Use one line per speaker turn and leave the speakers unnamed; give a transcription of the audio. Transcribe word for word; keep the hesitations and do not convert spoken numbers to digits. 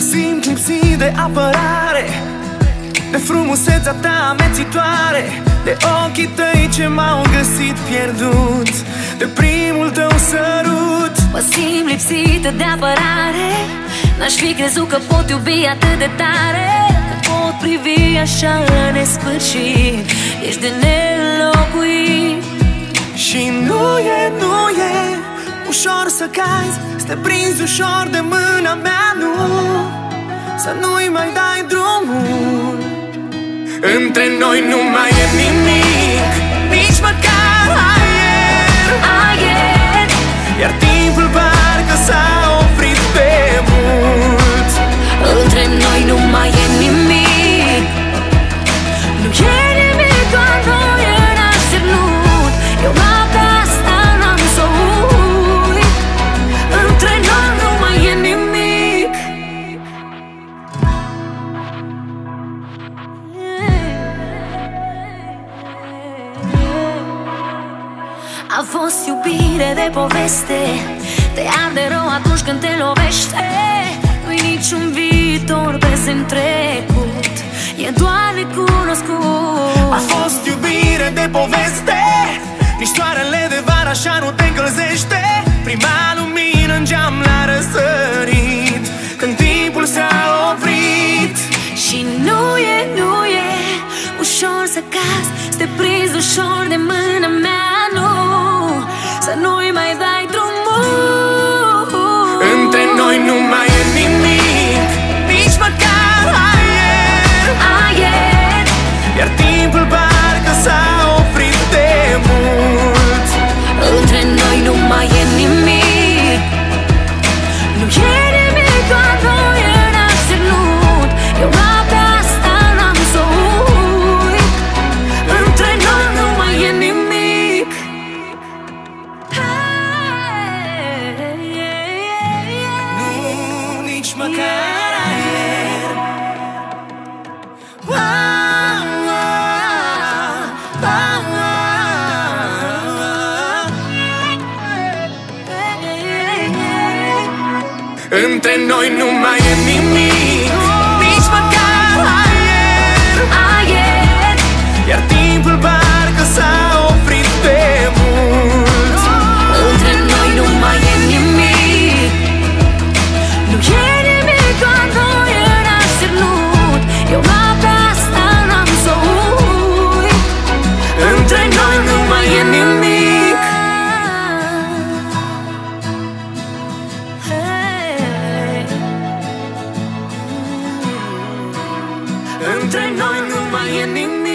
simt lipsit de apărare, de frumusețea ta amețitoare, de ochii tăi ce m-au găsit pierdut, de primul tău sărut.
Mă simt lipsită de apărare, n-aș fi crezut că pot iubi atât de tare, că pot privi așa la nesfârșit. Ești de neînlocuit.
Și nu e, nu e ușor să cazi, să te prinzi ușor de mâna mea, nu, să nu-i mai dai drumul. Între noi nu mai e nimic, nici măcar aer,
Aer.
iar timpul parcă s-a oprit pe mult.
Între noi nu mai e nimic, nu e nimic, doar noi în așternut. Eu noaptea asta n-am să uit. Între noi nu mai e nimic. A fost iubire de poveste, te arde rău atunci când te lovește. Nu-i niciun viitor, prezent, trecut, e doar necunoscut.
A fost iubire de poveste, nici soarele de vară așa nu te încălzește. Prima lumină în geam l-a răsărit când timpul s-a oprit.
Și nu e, nu e ușor să cazi, să te prinzi ușor de mâna mea, nu, să nu-i mai dai drumul.
Între noi nu mai e nimic, nici măcar aer,
Aer.
iar timpul parcă s-a oprit de mult.
Între noi nu mai e nimic, nu e nimic, doar noi în așternut. Eu noaptea asta n-am să uit. Între noi nu mai e nimic.
Nu, nici măcar aer. Ah, ah, ah, ah. Între noi nu mai e nimic, nici măcar aer,
Aer.
iar timpul parcă s-a oprit de mult.
Între noi nu mai e nimic, nu e nimic, doar noi în așternut. Eu noaptea asta n-am să uit.
Între noi nu mai e nimic. Între noi nu mai e nimic.